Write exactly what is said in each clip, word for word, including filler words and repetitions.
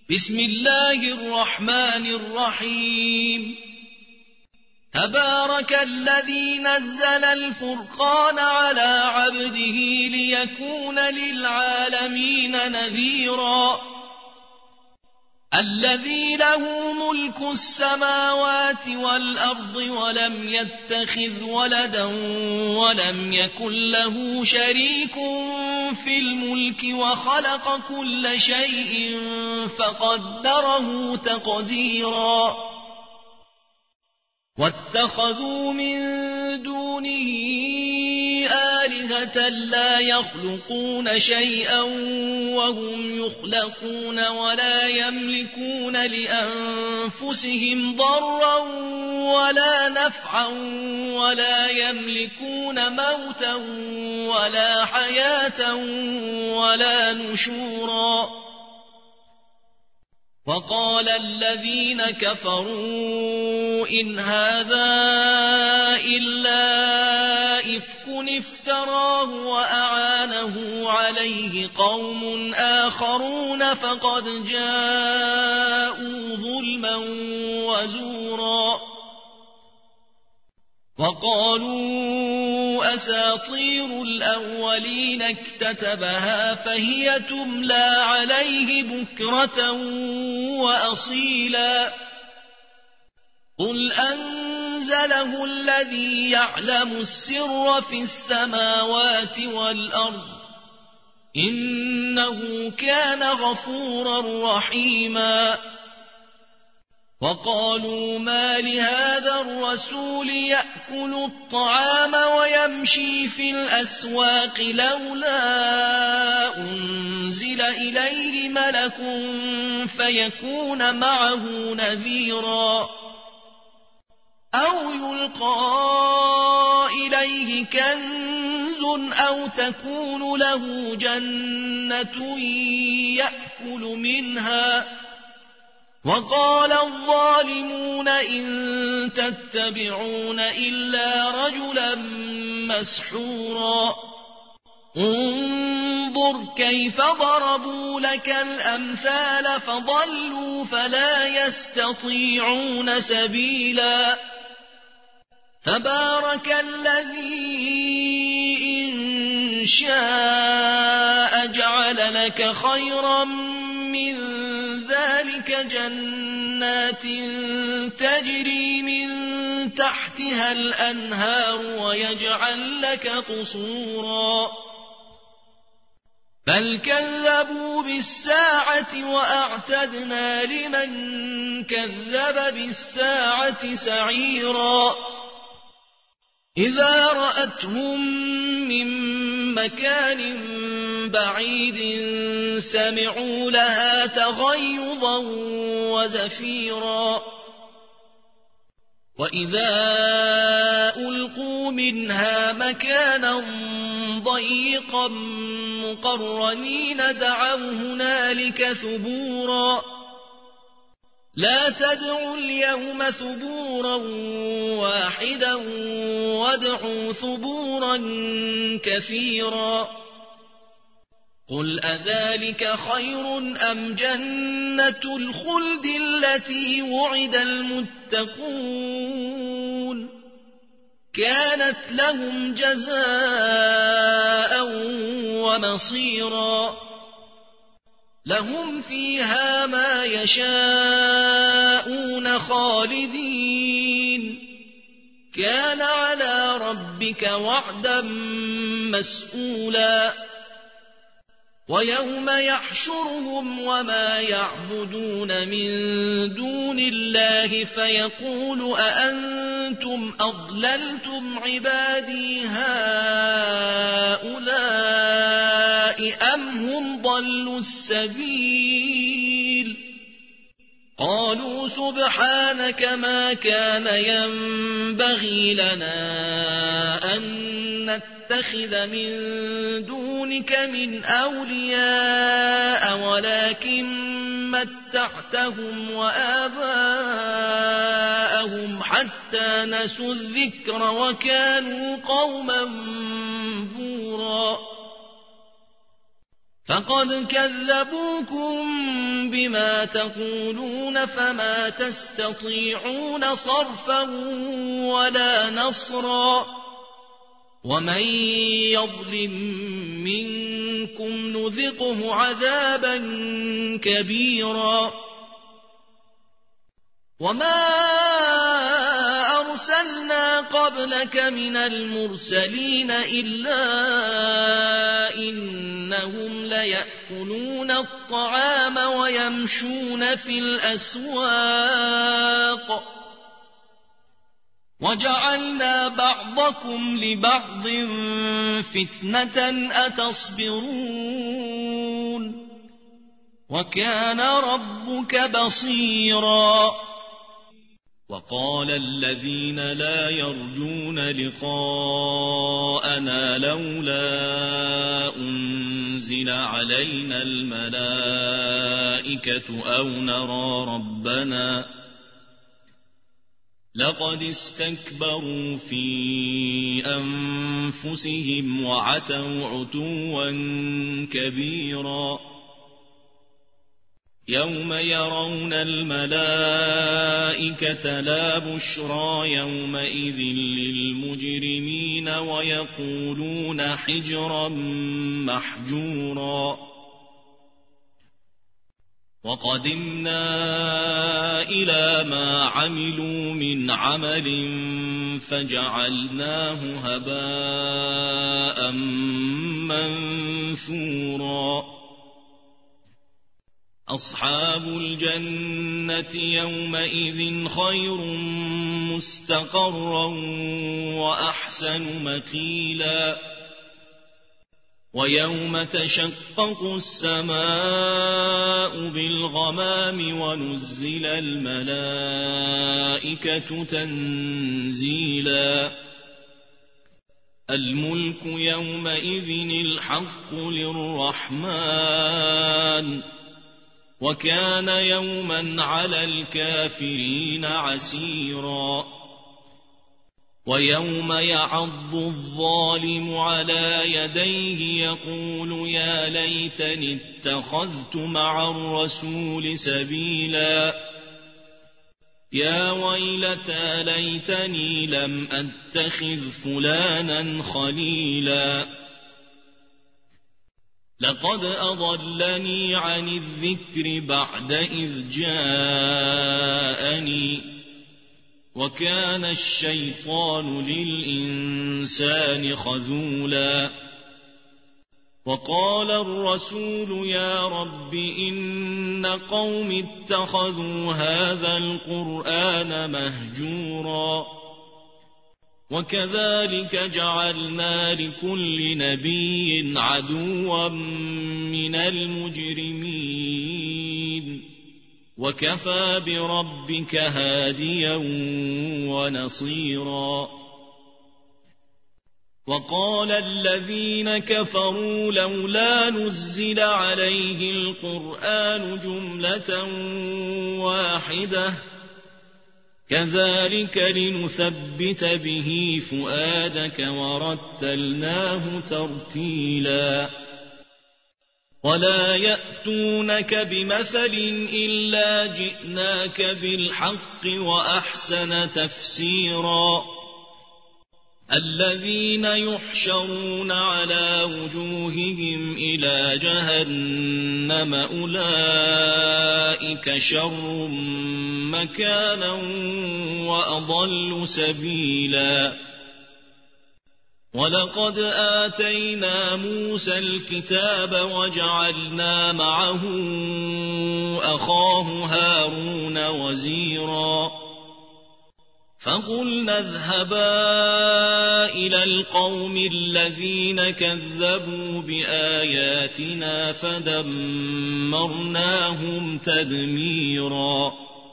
بسم الله الرحمن الرحيم تبارك الذي نزل الفرقان على عبده ليكون للعالمين نذيرا الذي له ملك السماوات والأرض ولم يتخذ ولدا ولم يكن له شريك في الملك وخلق كل شيء فقدره تقديرا واتخذوا من دونه آلهة لا يخلقون شيئا وهم يخلقون ولا يملكون لأنفسهم ضرا ولا نفعا ولا يملكون موتا ولا حياة ولا نشورا وقال الذين كفروا إن هذا إلا إفك افتراه وأعانه عليه قوم آخرون فقد جاءوا ظلما وزورا وقالوا أساطير الأولين اكتتبها فهي تملى عليه بكرة وأصيلا قل أنزله الذي يعلم السر في السماوات والأرض إنه كان غفورا رحيما وقالوا ما لهذا الرسول يأكل الطعام ويمشي في الأسواق لولا أنزل إليه ملك فيكون معه نذيرا أو يلقى إليه كنز أو تكون له جنة يأكل منها وقال الظالمون إن تتبعون إلا رجلا مسحورا انظر كيف ضربوا لك الأمثال فضلوا فلا يستطيعون سبيلا تبارك الذي إن شاء جعل لك خيرا من ذلك جنات تجري من تحتها الأنهار ويجعل لك قصورا بل كذبوا بالساعة وأعتدنا لمن كذب بالساعة سعيرا إذا رأتهم من مكان بعيد سمعوا لها تغيظا وزفيرا وإذا ألقوا منها مكانا ضيقا مقرنين دعوا هنالك ثبورا لا تدعوا اليوم ثبورا واحدا وادعوا ثبورا كثيرا قل أذلك خير أم جنة الخلد التي وعد المتقون كانت لهم جزاء ومصيرا لهم فيها ما يشاءون خالدين كان على ربك وعدا مسئولا ويوم يحشرهم وما يعبدون من دون الله فيقول أأنتم أضللتم عبادي هؤلاء أم هم ضلوا السبيل قالوا سبحانك ما كان ينبغي لنا أن نتخذ من دونك من أولياء ولكن متعتهم وآباءهم حتى نسوا الذكر وكانوا قوما بورا فقد كذبوكم بما تقولون فما تستطيعون صرفا ولا نصرا ومن يظلم منكم نذقه عذابا كبيرا وما أرسلنا قبلك من المرسلين إلا إنهم ليأكلون الطعام ويمشون في الأسواق وجعلنا بعضكم لبعض فتنة أتصبرون وكان ربك بصيرا وقال الذين لا يرجون لقاءنا لولا أنزل علينا الملائكة أو نرى ربنا لقد استكبروا في أنفسهم وعتوا عتوا كبيرا يوم يرون الملائكة لا بشرى يومئذ للمجرمين ويقولون حجرا محجورا وقدمنا إلى ما عملوا من عمل فجعلناه هباء منثورا أصحاب الجنة يومئذ خير مستقرا وأحسن مقيلا ويوم تشقق السماء بالغمام ونزل الملائكة تنزيلا الملك يومئذ الحق للرحمن وكان يوما على الكافرين عسيرا ويوم يعض الظالم على يديه يقول يا ليتني اتخذت مع الرسول سبيلا يا ويلتى ليتني لم أتخذ فلانا خليلا لقد أضلني عن الذكر بعد إذ جاءني وكان الشيطان للإنسان خذولا وقال الرسول يا رب إن قوم اتخذوا هذا القرآن مهجورا وكذلك جعلنا لكل نبي عدوا من المجرمين وكفى بربك هاديا ونصيرا وقال الذين كفروا لولا نزل عليه القرآن جملة واحدة كذلك لنثبت به فؤادك ورتلناه ترتيلا ولا يأتونك بمثل إلا جئناك بالحق وأحسن تفسيرا الذين يحشرون على وجوههم إلى جهنم أولئك شر مكانا وأضل سبيلا ولقد آتينا موسى الكتاب وجعلنا معه أخاه هارون وزيرا فقلنا اذهبا إلى القوم الذين كذبوا بآياتنا فدمرناهم تدميرا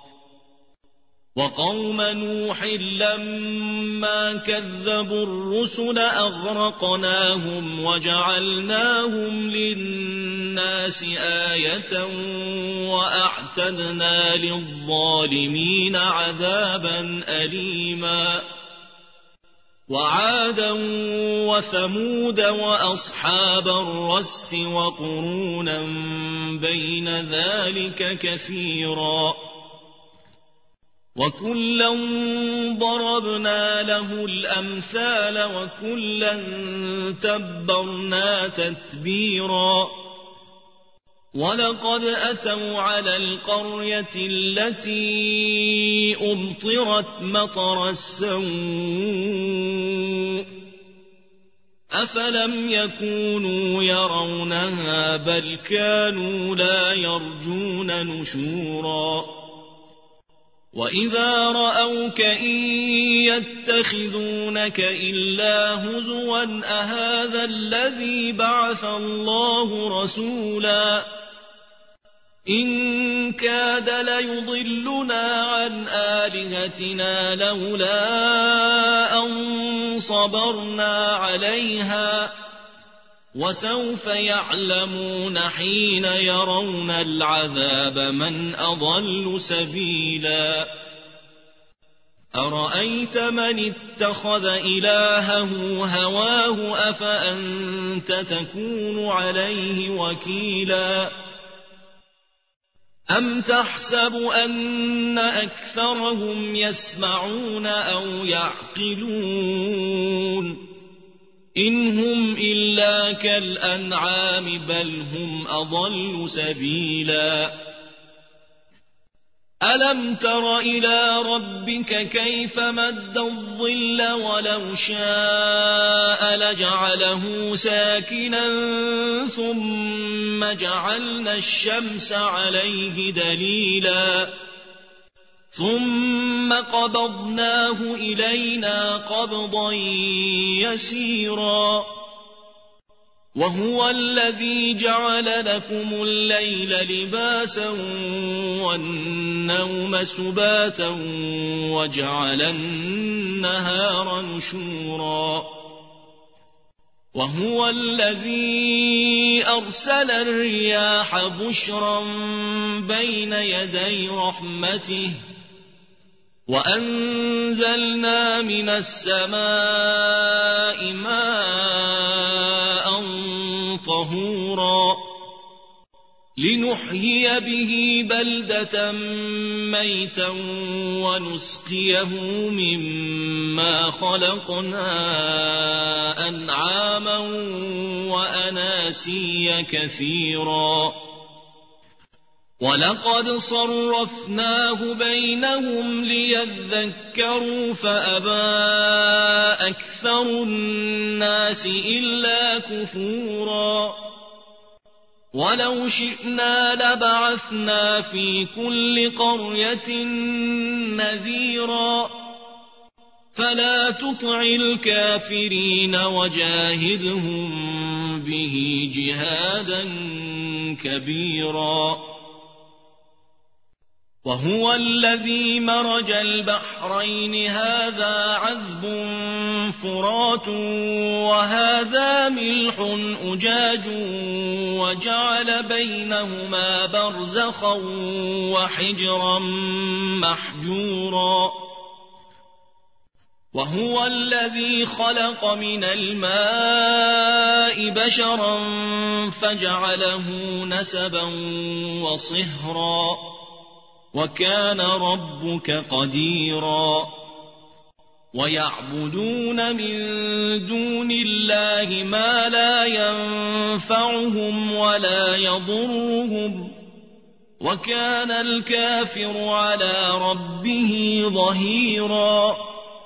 وقوم نوح لما كذبوا الرسل أغرقناهم وجعلناهم للناس آية وأعتدنا للظالمين عذابا أليما وعادا وثمود وأصحاب الرس وقرونا بين ذلك كثيرا وكلا ضربنا له الأمثال وكلا تبرنا تتبيرا ولقد أتوا على القرية التي أمطرت مطر السوء أفلم يكونوا يرونها بل كانوا لا يرجون نشورا وإذا رأوك إن يتخذونك إلا هزوا أهذا الذي بعث الله رسولا إن كاد ليضلنا عن آلهتنا لولا أن صبرنا عليها وسوف يعلمون حين يرون العذاب من أضل سبيلا أرأيت من اتخذ إلهه هواه أفأنت تكون عليه وكيلا أم تحسب أن أكثرهم يسمعون أو يعقلون إن هم إلا كالأنعام بل هم أضل سبيلا ألم تر إلى ربك كيف مد الظل ولو شاء لجعله ساكنا ثم جعلنا الشمس عليه دليلا ثم قبضناه إلينا قبضا يسيرا وهو الذي جعل لكم الليل لباسا والنوم سباتا وجعل النهار نشورا وهو الذي أرسل الرياح بشرا بين يدي رحمته وأنزلنا من السماء ماء طهورا لنحيي به بلدة ميتا ونسقيه مما خلقنا أنعاما وأناسيا كثيرا ولقد صرفناه بينهم ليذكروا فأبى أكثر الناس إلا كفورا ولو شئنا لبعثنا في كل قرية نذيرا فلا تطع الكافرين وجاهدهم به جهادا كبيرا وهو الذي مرج البحرين هذا عذب فرات وهذا ملح أجاج وجعل بينهما برزخا وحجرا محجورا وهو الذي خلق من الماء بشرا فجعله نسبا وصهرا وكان ربك قديرا ويعبدون من دون الله ما لا ينفعهم ولا يضرهم وكان الكافر على ربه ظهيرا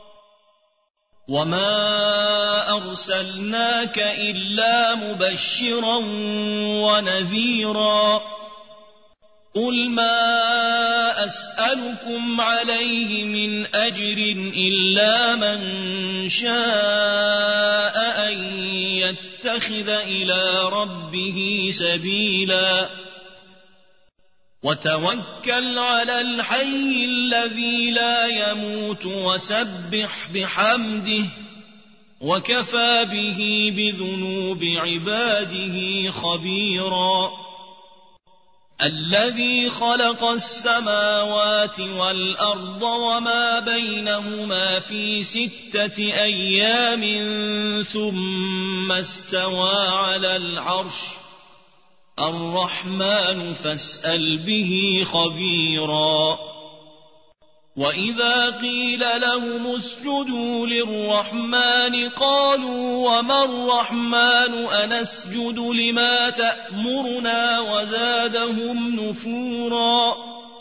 وما أرسلناك إلا مبشرا ونذيرا قل ما أسألكم عليه من أجر إلا من شاء أن يتخذ إلى ربه سبيلا وتوكل على الحي الذي لا يموت وسبح بحمده وكفى به بذنوب عباده خبيرا الذي خلق السماوات والأرض وما بينهما في ستة أيام ثم استوى على العرش الرحمن فاسأل به خبيرا وإذا قيل لهم اسجدوا للرحمن قالوا وما الرحمن أنسجد لما تأمرنا وزادهم نفورا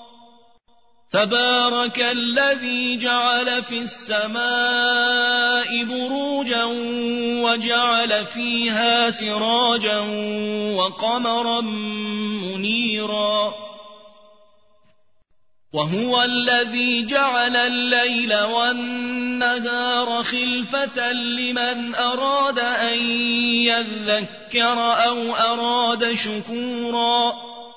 تبارك الذي جعل في السماء بروجا وجعل فيها سراجا وقمرا منيرا وهو الذي جعل الليل والنهار خلفة لمن أراد أن يذكر أو أراد شكورا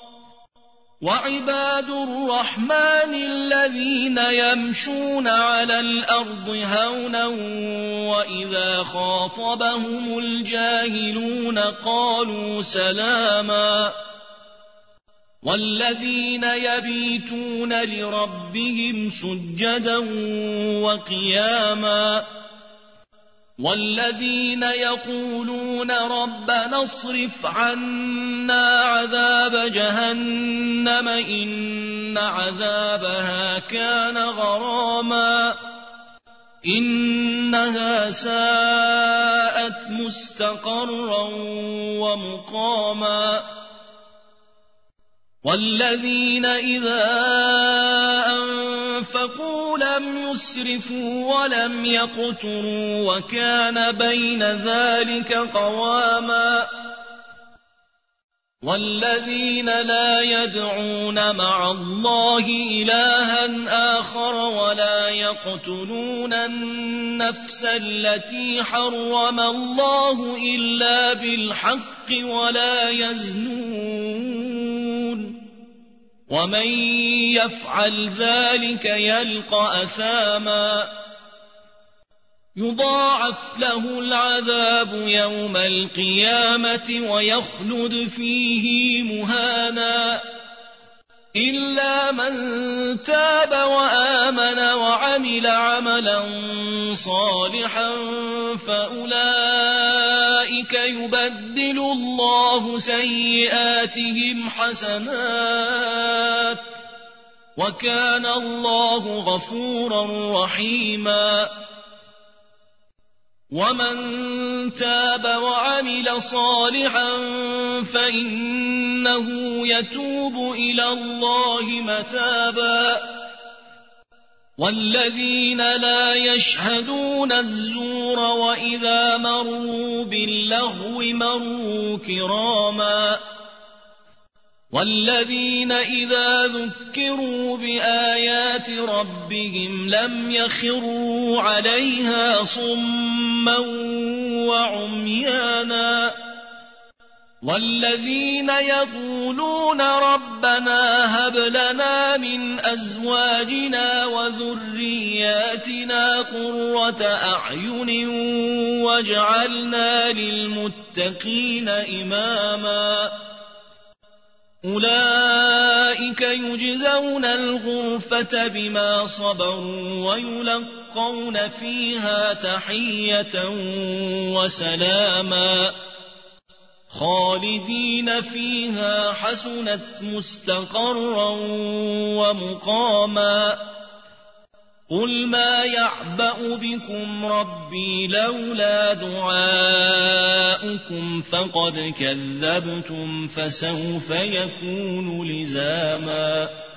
وعباد الرحمن الذين يمشون على الأرض هونا وإذا خاطبهم الجاهلون قالوا سلاما والذين يبيتون لربهم سجدا وقياما والذين يقولون ربنا اصرف عنا عذاب جهنم إن عذابها كان غراما إنها ساءت مستقرا ومقاما والذين إذا أنفقوا لم يسرفوا ولم يقتروا وكان بين ذلك قواما والذين لا يدعون مع الله إلها آخر ولا يقتلون النفس التي حرم الله إلا بالحق ولا يزنون ومن يفعل ذلك يلقى أثاما يضاعف له العذاب يوم القيامة ويخلد فيه مهانا إلا من تاب وآمن وعمل عملا صالحا فأولئك يبدل الله سيئاتهم حسنات وكان الله غفورا رحيما ومن تاب وعمل صالحا فإنه يتوب إلى الله متابا والذين لا يشهدون الزور وإذا مروا باللغو مروا كراما والذين إذا ذكروا بآيات ربهم لم يخروا عليها صما وعميانا والذين يقولون ربنا هب لنا من أزواجنا وذرياتنا قرة أعين واجعلنا للمتقين إماما أولئك يجزون الغرفة بما صبروا ويلقون فيها تحية وسلاما خالدين فيها حسنت مستقرا ومقاما قل ما يعبأ بكم ربي لولا دعاؤكم فقد كذبتم فسوف يكون لزاما